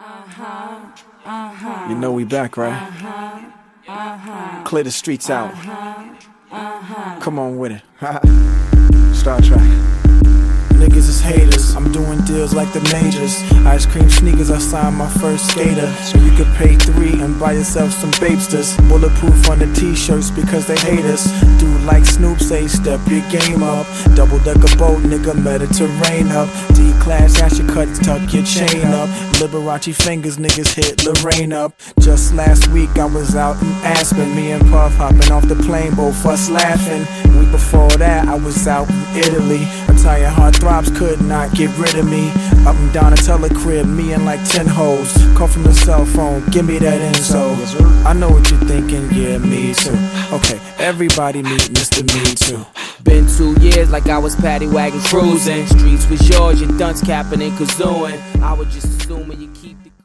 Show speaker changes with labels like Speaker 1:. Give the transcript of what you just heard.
Speaker 1: You know we back, right? Clear the streets out. Come on with it. Star Trek. Niggas is haters, I'm doing deals like the majors. Ice cream sneakers, I signed my first skater. So you could pay $3 and buy yourself some Babesters. Bulletproof on the t-shirts because they hate us. Dude like Snoop say, step your game up. Double-decker boat, nigga, Mediterranean up. D-class, ash your cuts, tuck your chain up. Liberace fingers, niggas hit Lorraine up. Just last week I was out in Aspen. Me and Puff hopping off the plane, both us laughing. Week before that I was out in Italy. Italian heartthrobs could not get rid of me. Up and down a telecrib, me and like 10 hoes. Call from the cell phone, give me that info. I know what you're thinking, yeah, me too. Okay, everybody meet Mr. Me Too.
Speaker 2: Been 2 years like I was paddy wagon cruising. Streets was yours, your dunce capping and kazooing. I was just assuming you keep the